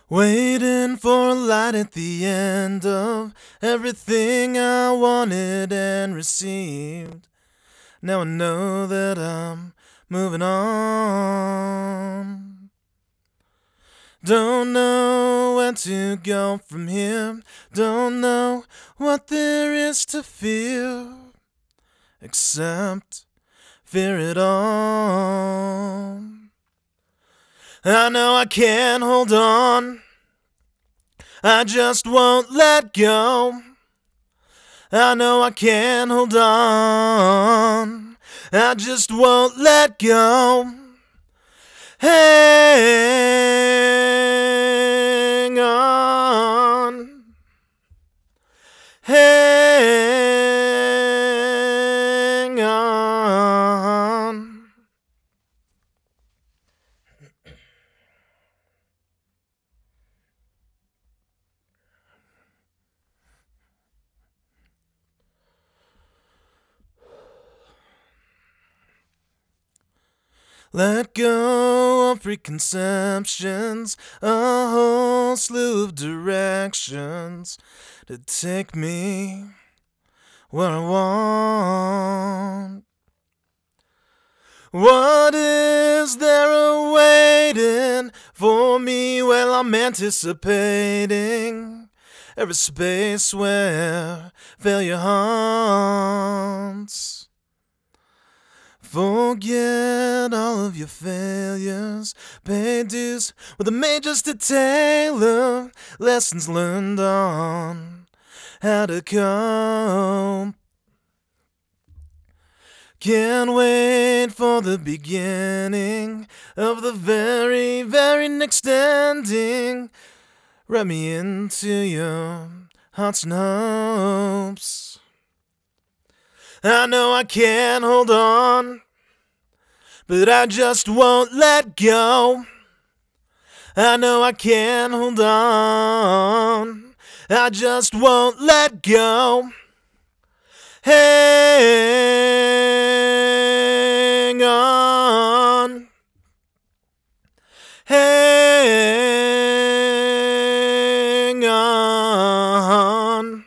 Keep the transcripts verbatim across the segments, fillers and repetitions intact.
Waiting for a light at the end of everything I wanted and received. Now I know that I'm moving on. Don't know where to go from here. Don't know what there is to fear, except fear it all. I know I can't hold on. I just won't let go. I know I can't hold on. I just won't let go. Hang on. Hang on. Let go of preconceptions, a whole slew of directions to take me where I want. What is there awaiting for me? Well, I'm anticipating every space where failure haunts. Forget all of your failures, pay dues with the majors to tailor lessons learned on how to cope. Can't wait for the beginning of the very, very next ending. Wrap me into your hearts and hopes. I know I can't hold on, but I just won't let go. I know I can't hold on, I just won't let go. Hang on. Hang on.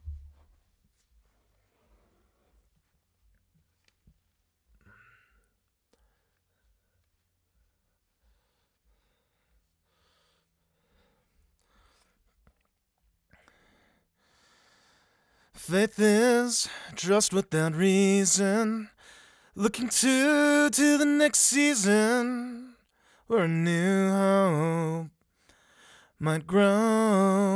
Faith is trust without reason, looking to to the next season where a new hope might grow.